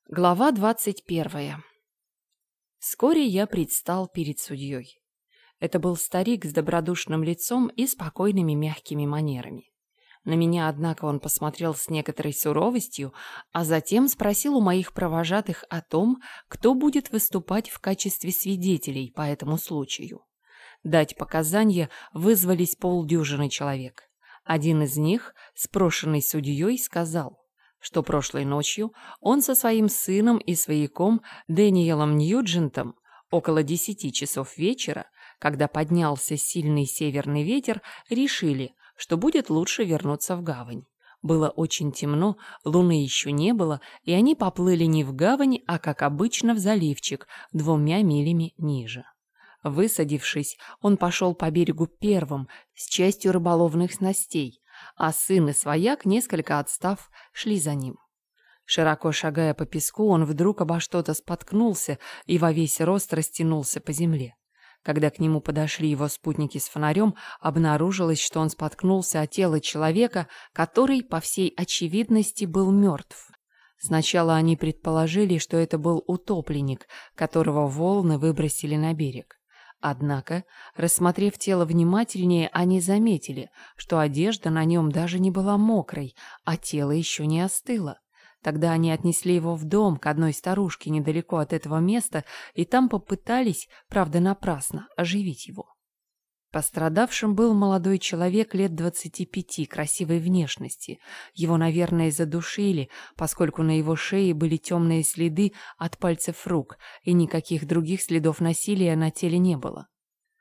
Глава 21. Вскоре я предстал перед судьей. Это был старик с добродушным лицом и спокойными мягкими манерами. На меня, однако, он посмотрел с некоторой суровостью, а затем спросил у моих провожатых о том, кто будет выступать в качестве свидетелей по этому случаю. Дать показания вызвались полдюжины человек. Один из них, спрошенный судьей, сказал, что прошлой ночью он со своим сыном и свояком Дэниелом Ньюджентом около 10 часов вечера, когда поднялся сильный северный ветер, решили, что будет лучше вернуться в гавань. Было очень темно, луны еще не было, и они поплыли не в гавань, а, как обычно, в заливчик 2 милями ниже. Высадившись, он пошел по берегу первым с частью рыболовных снастей, а сын и свояк, несколько отстав, шли за ним. Широко шагая по песку, он вдруг обо что-то споткнулся и во весь рост растянулся по земле. Когда к нему подошли его спутники с фонарем, обнаружилось, что он споткнулся о тело человека, который, по всей очевидности, был мертв. Сначала они предположили, что это был утопленник, которого волны выбросили на берег. Однако, рассмотрев тело внимательнее, они заметили, что одежда на нем даже не была мокрой, а тело еще не остыло. Тогда они отнесли его в дом к одной старушке недалеко от этого места и там попытались, правда напрасно, оживить его. Пострадавшим был молодой человек лет 25, красивой внешности. Его, наверное, задушили, поскольку на его шее были темные следы от пальцев рук, и никаких других следов насилия на теле не было.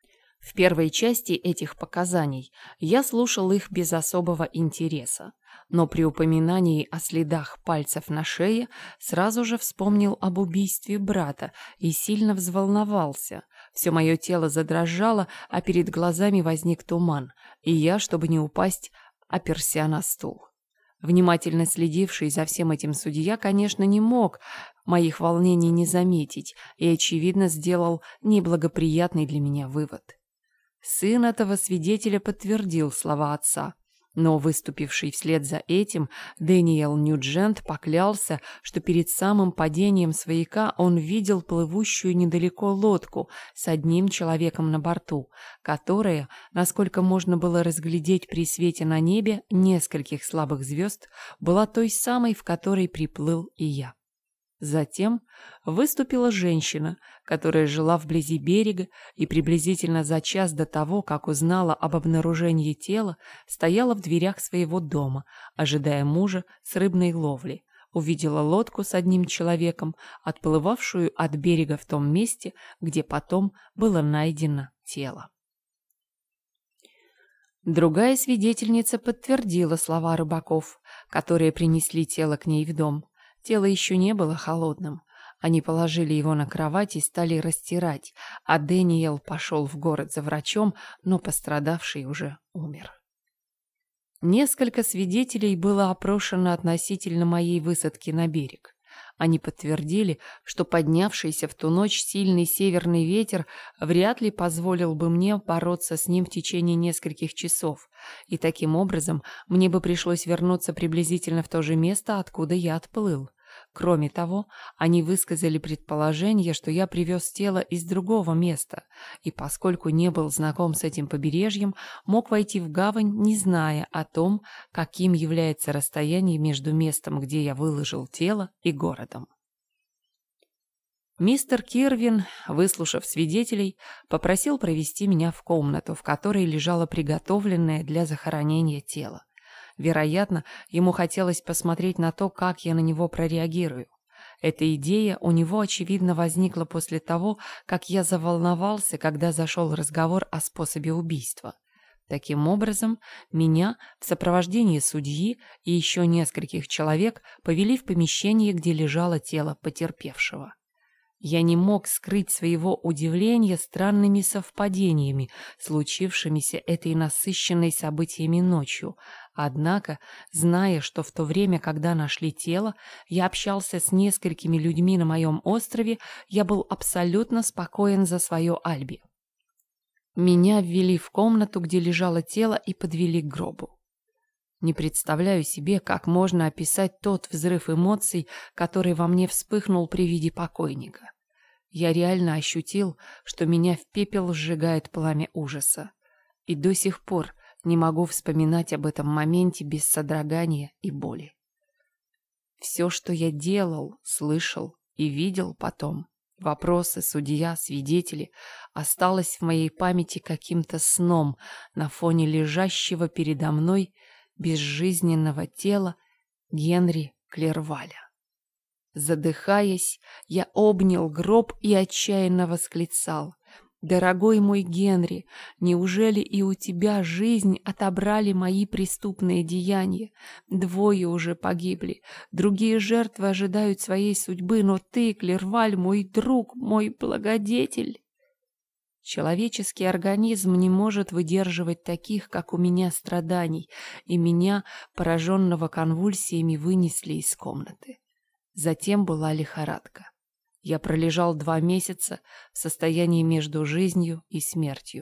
В первой части этих показаний я слушал их без особого интереса, но при упоминании о следах пальцев на шее сразу же вспомнил об убийстве брата и сильно взволновался. Все мое тело задрожало, а перед глазами возник туман, и я, чтобы не упасть, оперся на стул. Внимательно следивший за всем этим судья, конечно, не мог моих волнений не заметить и, очевидно, сделал неблагоприятный для меня вывод. Сын этого свидетеля подтвердил слова отца, но выступивший вслед за этим Дэниел Ньюджент поклялся, что перед самым падением свояка он видел плывущую недалеко лодку с одним человеком на борту, которая, насколько можно было разглядеть при свете на небе нескольких слабых звезд, была той самой, в которой приплыл и я. Затем выступила женщина, которая жила вблизи берега и приблизительно за час до того, как узнала об обнаружении тела, стояла в дверях своего дома, ожидая мужа с рыбной ловли. Увидела лодку с одним человеком, отплывавшую от берега в том месте, где потом было найдено тело. Другая свидетельница подтвердила слова рыбаков, которые принесли тело к ней в дом. Тело еще не было холодным. Они положили его на кровать и стали растирать, а Дэниел пошел в город за врачом, но пострадавший уже умер. Несколько свидетелей было опрошено относительно моей высадки на берег. Они подтвердили, что поднявшийся в ту ночь сильный северный ветер вряд ли позволил бы мне бороться с ним в течение нескольких часов, и таким образом мне бы пришлось вернуться приблизительно в то же место, откуда я отплыл. Кроме того, они высказали предположение, что я привез тело из другого места, и поскольку не был знаком с этим побережьем, мог войти в гавань, не зная о том, каким является расстояние между местом, где я выложил тело, и городом. Мистер Кирвин, выслушав свидетелей, попросил провести меня в комнату, в которой лежало приготовленное для захоронения тело. Вероятно, ему хотелось посмотреть на то, как я на него прореагирую. Эта идея у него, очевидно, возникла после того, как я заволновался, когда зашел разговор о способе убийства. Таким образом, меня в сопровождении судьи и еще нескольких человек повели в помещение, где лежало тело потерпевшего. Я не мог скрыть своего удивления странными совпадениями, случившимися этой насыщенной событиями ночью. Однако, зная, что в то время, когда нашли тело, я общался с несколькими людьми на моем острове, я был абсолютно спокоен за свое алиби. Меня ввели в комнату, где лежало тело, и подвели к гробу. Не представляю себе, как можно описать тот взрыв эмоций, который во мне вспыхнул при виде покойника. Я реально ощутил, что меня в пепел сжигает пламя ужаса. И до сих пор не могу вспоминать об этом моменте без содрогания и боли. Все, что я делал, слышал и видел потом, вопросы, судья, свидетели, осталось в моей памяти каким-то сном на фоне лежащего передо мной безжизненного тела Генри Клерваля. Задыхаясь, я обнял гроб и отчаянно восклицал: «Дорогой мой Генри, неужели и у тебя жизнь отобрали мои преступные деяния? 2 уже погибли, другие жертвы ожидают своей судьбы, но ты, Клерваль, мой друг, мой благодетель». Человеческий организм не может выдерживать таких, как у меня, страданий, и меня, пораженного конвульсиями, вынесли из комнаты. Затем была лихорадка. Я пролежал 2 месяца в состоянии между жизнью и смертью.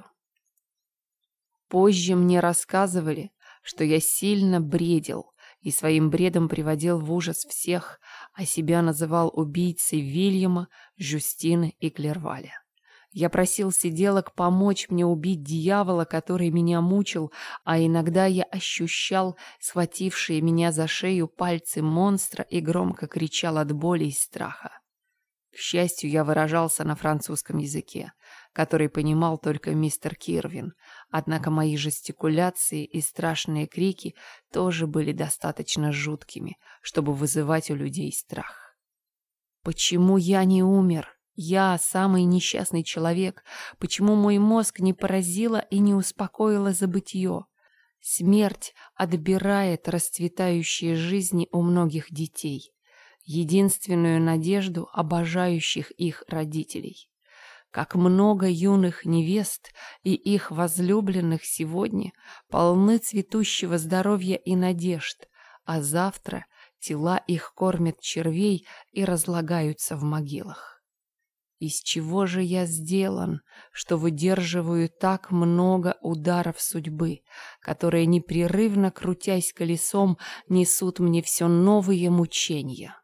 Позже мне рассказывали, что я сильно бредил и своим бредом приводил в ужас всех, а себя называл убийцей Вильяма, Жюстины и Клерваля. Я просил сиделок помочь мне убить дьявола, который меня мучил, а иногда я ощущал схватившие меня за шею пальцы монстра и громко кричал от боли и страха. К счастью, я выражался на французском языке, который понимал только мистер Кирвин, однако мои жестикуляции и страшные крики тоже были достаточно жуткими, чтобы вызывать у людей страх. Почему я не умер? Я самый несчастный человек. Почему мой мозг не поразило и не успокоило забытье? Смерть отбирает расцветающие жизни у многих детей, единственную надежду обожающих их родителей. Как много юных невест и их возлюбленных сегодня полны цветущего здоровья и надежд, а завтра тела их кормят червей и разлагаются в могилах. Из чего же я сделан, что выдерживаю так много ударов судьбы, которые, непрерывно крутясь колесом, несут мне все новые мучения?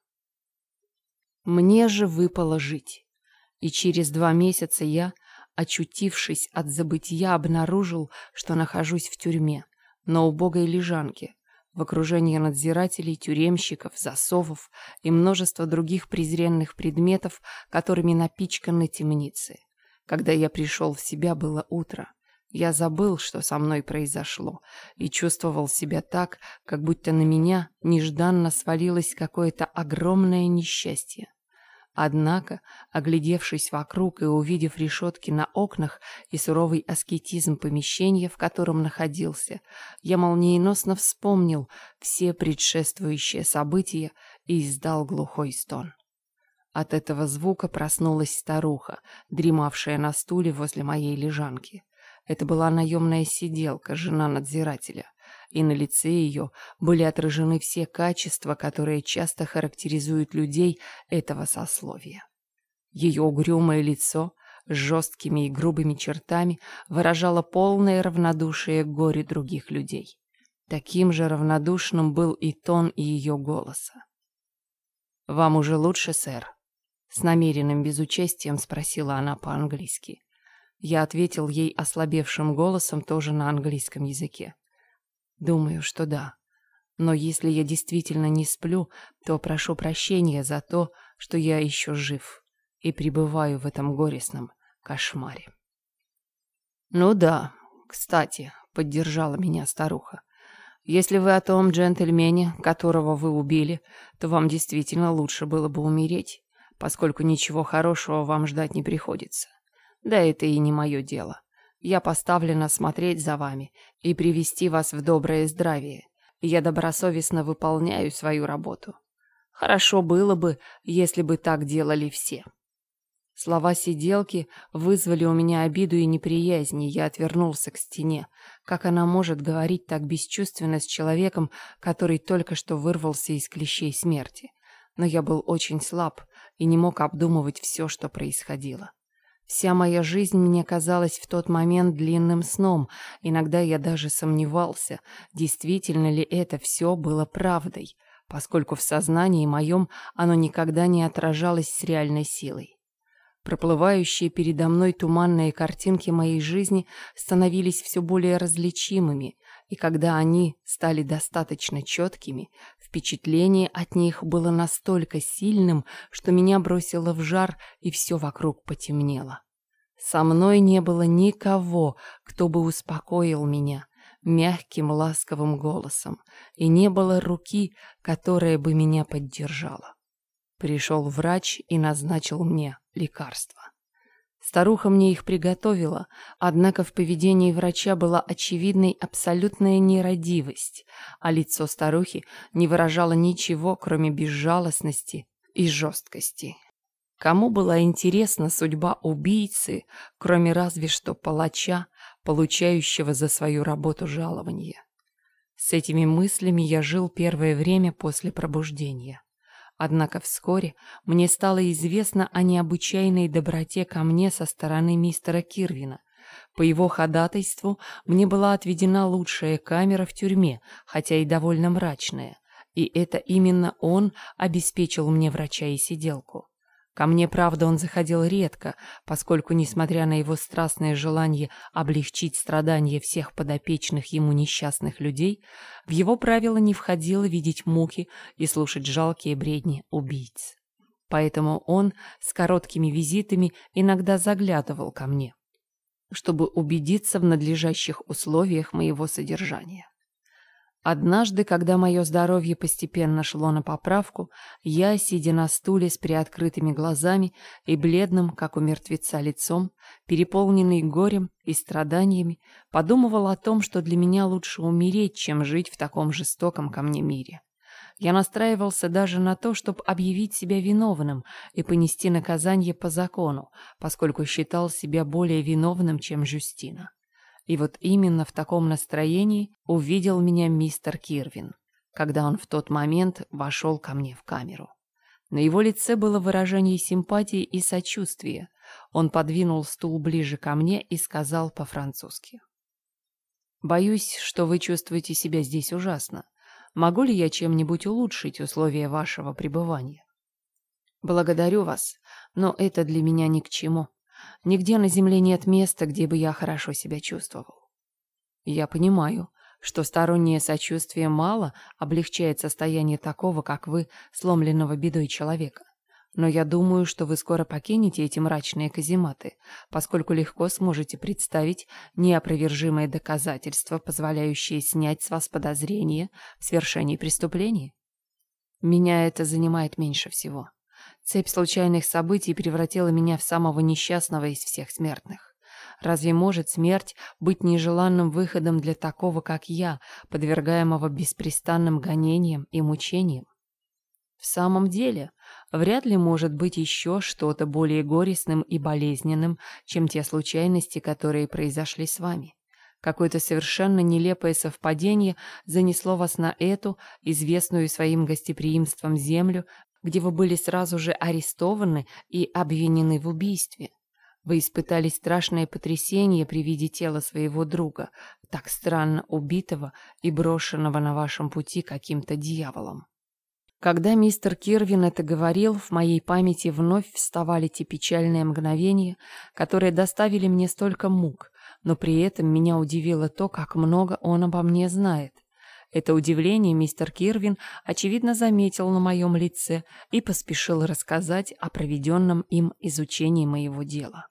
Мне же выпало жить, и через 2 месяца я, очутившись от забытья, обнаружил, что нахожусь в тюрьме, на убогой лежанке, в окружении надзирателей, тюремщиков, засовов и множества других презренных предметов, которыми напичканы темницы. Когда я пришел в себя, было утро. Я забыл, что со мной произошло, и чувствовал себя так, как будто на меня нежданно свалилось какое-то огромное несчастье. Однако, оглядевшись вокруг и увидев решетки на окнах и суровый аскетизм помещения, в котором находился, я молниеносно вспомнил все предшествующие события и издал глухой стон. От этого звука проснулась старуха, дремавшая на стуле возле моей лежанки. Это была наемная сиделка, жена надзирателя, и на лице ее были отражены все качества, которые часто характеризуют людей этого сословия. Ее угрюмое лицо с жесткими и грубыми чертами выражало полное равнодушие к горю других людей. Таким же равнодушным был и тон ее голоса. «Вам уже лучше, сэр?» С намеренным безучастием спросила она по-английски. Я ответил ей ослабевшим голосом тоже на английском языке. «Думаю, что да. Но если я действительно не сплю, то прошу прощения за то, что я еще жив и пребываю в этом горестном кошмаре». «Ну да, кстати», — поддержала меня старуха, «если вы о том джентльмене, которого вы убили, то вам действительно лучше было бы умереть, поскольку ничего хорошего вам ждать не приходится. Да это и не мое дело. Я поставлена смотреть за вами и привести вас в доброе здравие. Я добросовестно выполняю свою работу. Хорошо было бы, если бы так делали все». Слова сиделки вызвали у меня обиду и неприязнь, и я отвернулся к стене. Как она может говорить так бесчувственно с человеком, который только что вырвался из клещей смерти? Но я был очень слаб и не мог обдумывать все, что происходило. Вся моя жизнь мне казалась в тот момент длинным сном. Иногда я даже сомневался, действительно ли это все было правдой, поскольку в сознании моем оно никогда не отражалось с реальной силой. Проплывающие передо мной туманные картинки моей жизни становились все более различимыми, и когда они стали достаточно четкими, впечатление от них было настолько сильным, что меня бросило в жар, и все вокруг потемнело. Со мной не было никого, кто бы успокоил меня мягким ласковым голосом, и не было руки, которая бы меня поддержала. Пришел врач и назначил мне лекарства. Старуха мне их приготовила, однако в поведении врача была очевидной абсолютная нерадивость, а лицо старухи не выражало ничего, кроме безжалостности и жесткости. Кому была интересна судьба убийцы, кроме разве что палача, получающего за свою работу жалование? С этими мыслями я жил первое время после пробуждения. Однако вскоре мне стало известно о необычайной доброте ко мне со стороны мистера Кирвина. По его ходатайству мне была отведена лучшая камера в тюрьме, хотя и довольно мрачная, и это именно он обеспечил мне врача и сиделку. Ко мне, правда, он заходил редко, поскольку, несмотря на его страстное желание облегчить страдания всех подопечных ему несчастных людей, в его правила не входило видеть муки и слушать жалкие бредни убийц. Поэтому он с короткими визитами иногда заглядывал ко мне, чтобы убедиться в надлежащих условиях моего содержания. Однажды, когда мое здоровье постепенно шло на поправку, я, сидя на стуле с приоткрытыми глазами и бледным, как у мертвеца, лицом, переполненный горем и страданиями, подумывал о том, что для меня лучше умереть, чем жить в таком жестоком ко мне мире. Я настраивался даже на то, чтобы объявить себя виновным и понести наказание по закону, поскольку считал себя более виновным, чем Жюстина. И вот именно в таком настроении увидел меня мистер Кирвин, когда он в тот момент вошел ко мне в камеру. На его лице было выражение симпатии и сочувствия. Он подвинул стул ближе ко мне и сказал по-французски: «Боюсь, что вы чувствуете себя здесь ужасно. Могу ли я чем-нибудь улучшить условия вашего пребывания?» «Благодарю вас, но это для меня ни к чему. Нигде на земле нет места, где бы я хорошо себя чувствовал. Я понимаю, что стороннее сочувствие мало облегчает состояние такого, как вы, сломленного бедой человека. Но я думаю, что вы скоро покинете эти мрачные казематы, поскольку легко сможете представить неопровержимые доказательства, позволяющие снять с вас подозрения в совершении преступления. Меня это занимает меньше всего. Цепь случайных событий превратила меня в самого несчастного из всех смертных. Разве может смерть быть нежеланным выходом для такого, как я, подвергаемого беспрестанным гонениям и мучениям? В самом деле, вряд ли может быть еще что-то более горестным и болезненным, чем те случайности, которые произошли с вами. Какое-то совершенно нелепое совпадение занесло вас на эту, известную своим гостеприимством землю, где вы были сразу же арестованы и обвинены в убийстве. Вы испытали страшное потрясение при виде тела своего друга, так странно убитого и брошенного на вашем пути каким-то дьяволом. Когда мистер Кирвин это говорил, в моей памяти вновь вставали те печальные мгновения, которые доставили мне столько мук, но при этом меня удивило то, как много он обо мне знает. Это удивление мистер Кирвин, очевидно, заметил на моем лице и поспешил рассказать о проведенном им изучении моего дела.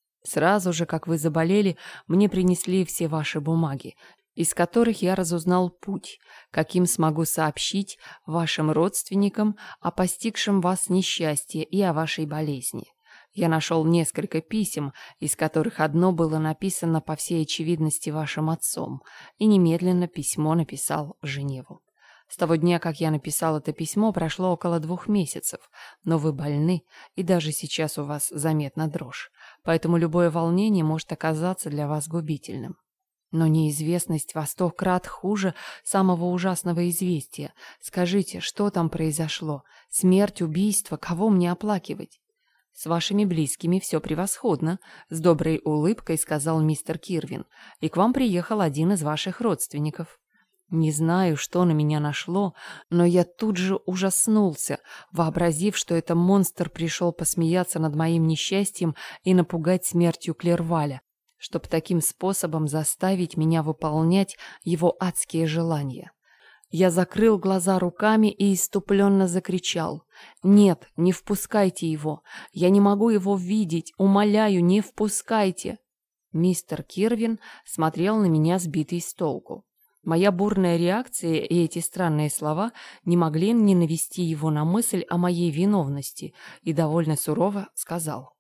Сразу же, как вы заболели, мне принесли все ваши бумаги, из которых я разузнал путь, каким смогу сообщить вашим родственникам о постигшем вас несчастье и о вашей болезни. Я нашел несколько писем, из которых одно было написано по всей очевидности вашим отцом, и немедленно письмо написал в Женеву. С того дня, как я написал это письмо, прошло около 2 месяцев, но вы больны, и даже сейчас у вас заметна дрожь, поэтому любое волнение может оказаться для вас губительным. Но неизвестность во 100 крат хуже самого ужасного известия. Скажите, что там произошло? Смерть, убийство, кого мне оплакивать? «С вашими близкими все превосходно», — с доброй улыбкой сказал мистер Кирвин. «И к вам приехал один из ваших родственников». Не знаю, что на меня нашло, но я тут же ужаснулся, вообразив, что это монстр пришел посмеяться над моим несчастьем и напугать смертью Клерваля, чтобы таким способом заставить меня выполнять его адские желания. Я закрыл глаза руками и исступленно закричал: «Нет, не впускайте его! Я не могу его видеть! Умоляю, не впускайте!» Мистер Кирвин смотрел на меня сбитый с толку. Моя бурная реакция и эти странные слова не могли не навести его на мысль о моей виновности, и довольно сурово сказал: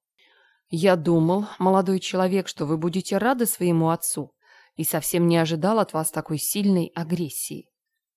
«Я думал, молодой человек, что вы будете рады своему отцу, и совсем не ожидал от вас такой сильной агрессии».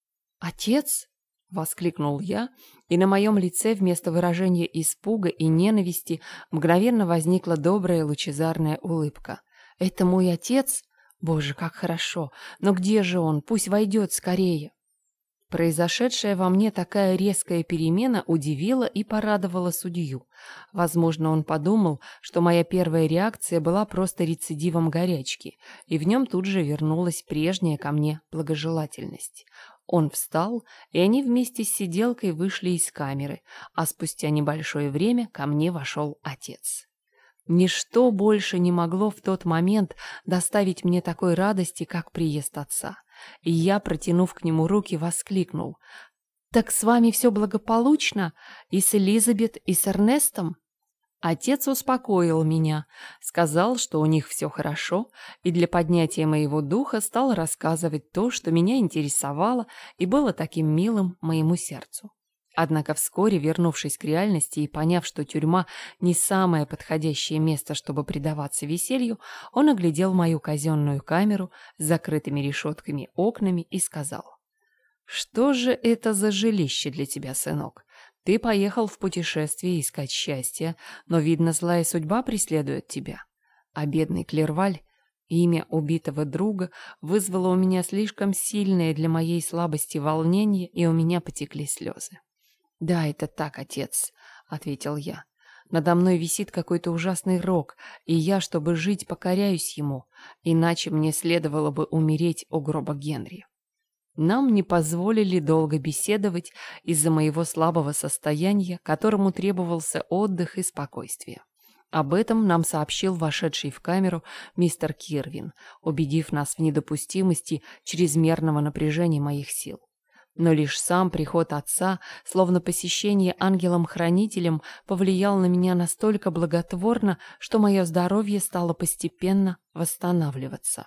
«Отец?» — воскликнул я, и на моем лице вместо выражения испуга и ненависти мгновенно возникла добрая лучезарная улыбка. «Это мой отец? Боже, как хорошо! Но где же он? Пусть войдет скорее!» Произошедшая во мне такая резкая перемена удивила и порадовала судью. Возможно, он подумал, что моя первая реакция была просто рецидивом горячки, и в нем тут же вернулась прежняя ко мне благожелательность. Он встал, и они вместе с сиделкой вышли из камеры, а спустя небольшое время ко мне вошел отец. Ничто больше не могло в тот момент доставить мне такой радости, как приезд отца. И я, протянув к нему руки, воскликнул: «Так с вами все благополучно? И с Элизабет, и с Эрнестом?» Отец успокоил меня, сказал, что у них все хорошо, и для поднятия моего духа стал рассказывать то, что меня интересовало и было таким милым моему сердцу. Однако вскоре, вернувшись к реальности и поняв, что тюрьма не самое подходящее место, чтобы предаваться веселью, он оглядел мою казенную камеру с закрытыми решетками окнами и сказал: «Что же это за жилище для тебя, сынок? Ты поехал в путешествие искать счастья, но, видно, злая судьба преследует тебя. А бедный Клерваль, имя убитого друга, вызвало у меня слишком сильное для моей слабости волнение, и у меня потекли слезы». «Да, это так, отец», — ответил я. «Надо мной висит какой-то ужасный рок, и я, чтобы жить, покоряюсь ему, иначе мне следовало бы умереть у гроба Генри». Нам не позволили долго беседовать из-за моего слабого состояния, которому требовался отдых и спокойствие. Об этом нам сообщил вошедший в камеру мистер Кирвин, убедив нас в недопустимости чрезмерного напряжения моих сил. Но лишь сам приход отца, словно посещение ангелом-хранителем, повлиял на меня настолько благотворно, что мое здоровье стало постепенно восстанавливаться.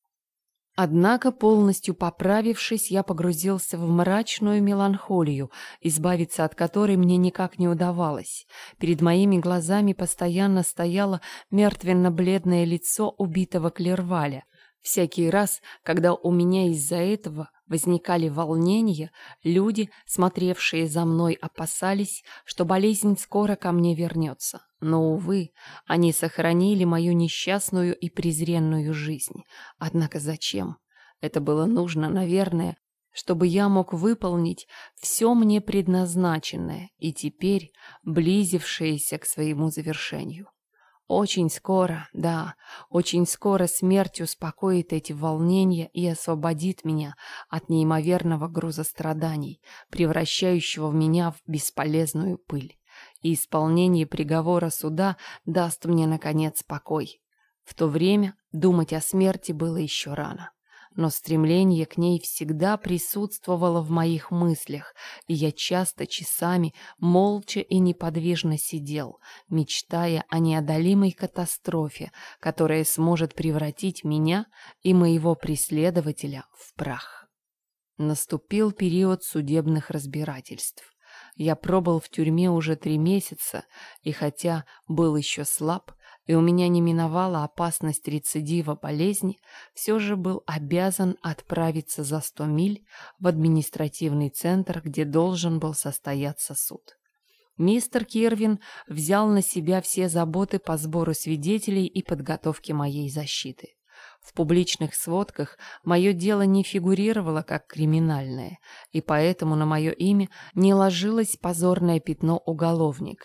Однако, полностью поправившись, я погрузился в мрачную меланхолию, избавиться от которой мне никак не удавалось. Перед моими глазами постоянно стояло мертвенно-бледное лицо убитого Клерваля. Всякий раз, когда у меня из-за этого возникали волнения, люди, смотревшие за мной, опасались, что болезнь скоро ко мне вернется. Но, увы, они сохранили мою несчастную и презренную жизнь. Однако зачем? Это было нужно, наверное, чтобы я мог выполнить все мне предназначенное и теперь близившееся к своему завершению. Очень скоро, да, очень скоро смерть успокоит эти волнения и освободит меня от неимоверного груза страданий, превращающего в меня в бесполезную пыль. И исполнение приговора суда даст мне, наконец, покой. В то время думать о смерти было еще рано. Но стремление к ней всегда присутствовало в моих мыслях, и я часто часами молча и неподвижно сидел, мечтая о неодолимой катастрофе, которая сможет превратить меня и моего преследователя в прах. Наступил период судебных разбирательств. Я пробыл в тюрьме уже 3 месяца, и хотя был еще слаб, и у меня не миновала опасность рецидива болезни, все же был обязан отправиться за 100 миль в административный центр, где должен был состояться суд. Мистер Кирвин взял на себя все заботы по сбору свидетелей и подготовке моей защиты. В публичных сводках мое дело не фигурировало как криминальное, и поэтому на мое имя не ложилось позорное пятно уголовника.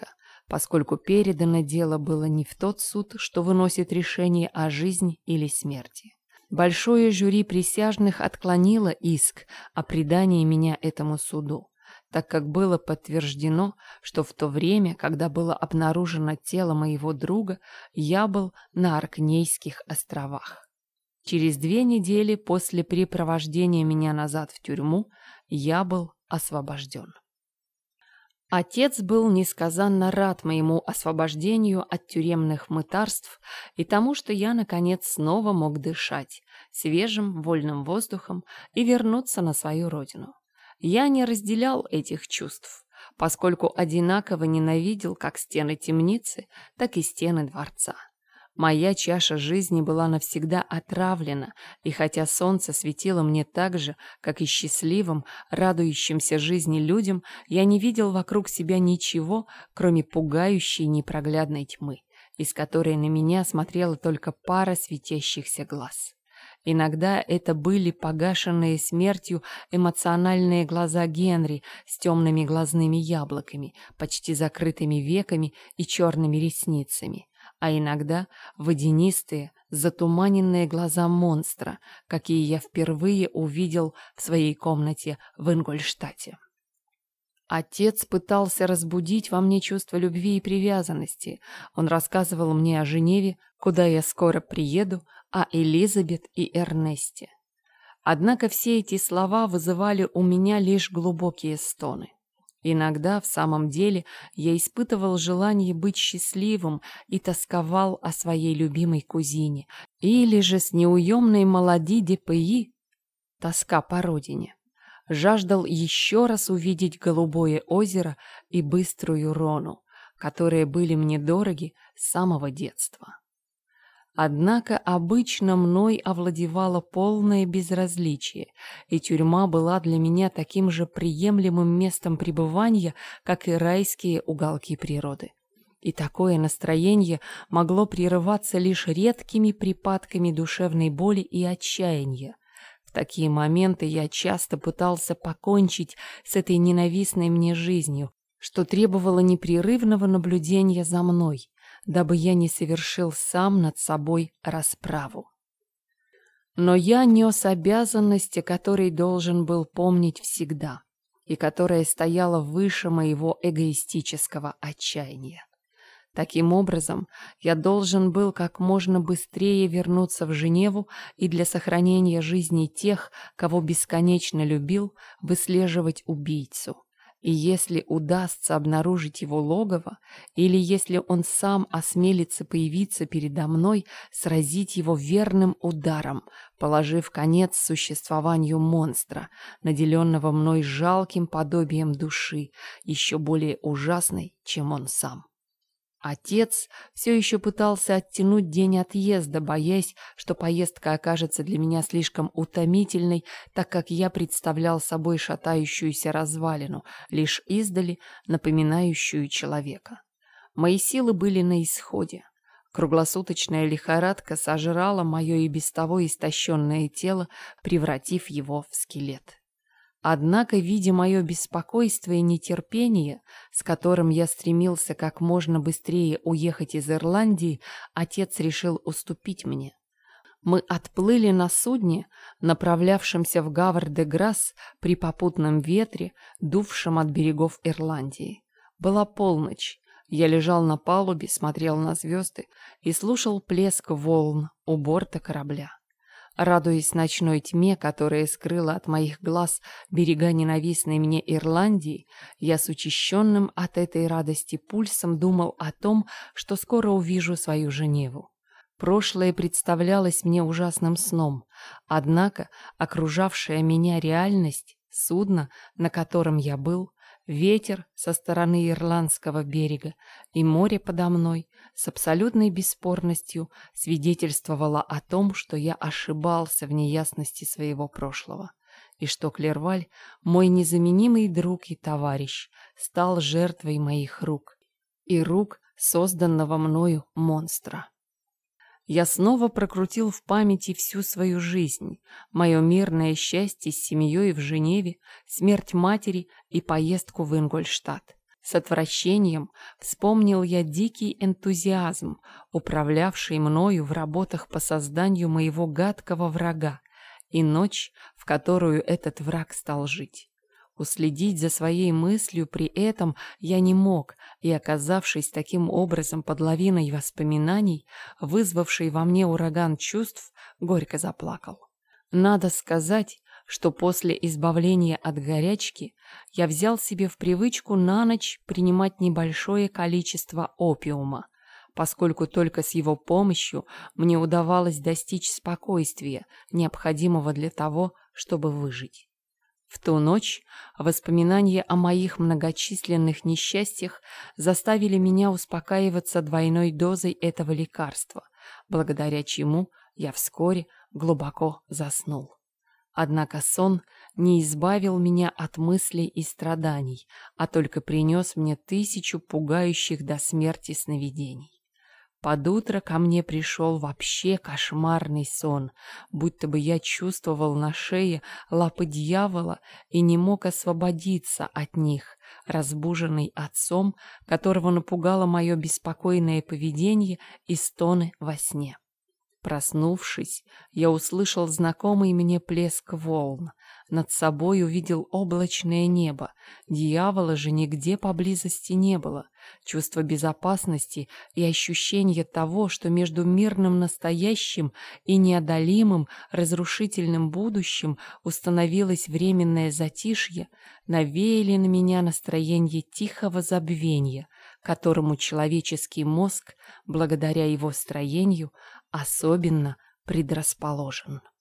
поскольку передано дело было не в тот суд, что выносит решение о жизни или смерти. Большое жюри присяжных отклонило иск о предании меня этому суду, так как было подтверждено, что в то время, когда было обнаружено тело моего друга, я был на Оркнейских островах. Через 2 недели после припровождения меня назад в тюрьму я был освобожден. Отец был несказанно рад моему освобождению от тюремных мытарств и тому, что я, наконец, снова мог дышать свежим, вольным воздухом и вернуться на свою родину. Я не разделял этих чувств, поскольку одинаково ненавидел как стены темницы, так и стены дворца. Моя чаша жизни была навсегда отравлена, и хотя солнце светило мне так же, как и счастливым, радующимся жизни людям, я не видел вокруг себя ничего, кроме пугающей непроглядной тьмы, из которой на меня смотрела только пара светящихся глаз. Иногда это были погашенные смертью эмоциональные глаза Генри с темными глазными яблоками, почти закрытыми веками и черными ресницами, а иногда водянистые, затуманенные глаза монстра, какие я впервые увидел в своей комнате в Ингольштате. Отец пытался разбудить во мне чувство любви и привязанности. Он рассказывал мне о Женеве, куда я скоро приеду, о Элизабет и Эрнесте. Однако все эти слова вызывали у меня лишь глубокие стоны. Иногда, в самом деле, я испытывал желание быть счастливым и тосковал о своей любимой кузине, или же с неуемной Малади де Пейи, тоска по родине, жаждал еще раз увидеть голубое озеро и быструю Рону, которые были мне дороги с самого детства. Однако обычно мной овладевало полное безразличие, и тюрьма была для меня таким же приемлемым местом пребывания, как и райские уголки природы. И такое настроение могло прерываться лишь редкими припадками душевной боли и отчаяния. В такие моменты я часто пытался покончить с этой ненавистной мне жизнью, что требовало непрерывного наблюдения за мной, дабы я не совершил сам над собой расправу. Но я нес обязанности, которые должен был помнить всегда, и которая стояла выше моего эгоистического отчаяния. Таким образом, я должен был как можно быстрее вернуться в Женеву и для сохранения жизни тех, кого бесконечно любил, выслеживать убийцу. И если удастся обнаружить его логово, или если он сам осмелится появиться передо мной, сразить его верным ударом, положив конец существованию монстра, наделенного мной жалким подобием души, еще более ужасной, чем он сам. Отец все еще пытался оттянуть день отъезда, боясь, что поездка окажется для меня слишком утомительной, так как я представлял собой шатающуюся развалину, лишь издали напоминающую человека. Мои силы были на исходе. Круглосуточная лихорадка сожрала мое и без того истощенное тело, превратив его в скелет. Однако, видя мое беспокойство и нетерпение, с которым я стремился как можно быстрее уехать из Ирландии, отец решил уступить мне. Мы отплыли на судне, направлявшемся в Гавр-де-Грасс при попутном ветре, дувшем от берегов Ирландии. Была полночь. Я лежал на палубе, смотрел на звезды и слушал плеск волн у борта корабля. Радуясь ночной тьме, которая скрыла от моих глаз берега ненавистной мне Ирландии, я с учащенным от этой радости пульсом думал о том, что скоро увижу свою Женеву. Прошлое представлялось мне ужасным сном, однако окружавшая меня реальность, судно, на котором я был, ветер со стороны ирландского берега и море подо мной с абсолютной бесспорностью свидетельствовало о том, что я ошибался в неясности своего прошлого, и что Клерваль, мой незаменимый друг и товарищ, стал жертвой моих рук и рук созданного мною монстра. Я снова прокрутил в памяти всю свою жизнь, мое мирное счастье с семьей в Женеве, смерть матери и поездку в Ингольштадт. С отвращением вспомнил я дикий энтузиазм, управлявший мною в работах по созданию моего гадкого врага, и ночь, в которую этот враг стал жить. Уследить за своей мыслью при этом я не мог, и, оказавшись таким образом под лавиной воспоминаний, вызвавшей во мне ураган чувств, горько заплакал. Надо сказать, что после избавления от горячки я взял себе в привычку на ночь принимать небольшое количество опиума, поскольку только с его помощью мне удавалось достичь спокойствия, необходимого для того, чтобы выжить. В ту ночь воспоминания о моих многочисленных несчастьях заставили меня успокаиваться двойной дозой этого лекарства, благодаря чему я вскоре глубоко заснул. Однако сон не избавил меня от мыслей и страданий, а только принес мне 1000 пугающих до смерти сновидений. Под утро ко мне пришел вообще кошмарный сон, будто бы я чувствовал на шее лапы дьявола и не мог освободиться от них, разбуженный отцом, которого напугало мое беспокойное поведение и стоны во сне. Проснувшись, я услышал знакомый мне плеск волн. Над собой увидел облачное небо. Дьявола же нигде поблизости не было. Чувство безопасности и ощущение того, что между мирным настоящим и неодолимым разрушительным будущим установилось временное затишье, навеяли на меня настроение тихого забвения, которому человеческий мозг, благодаря его строению, особенно предрасположен.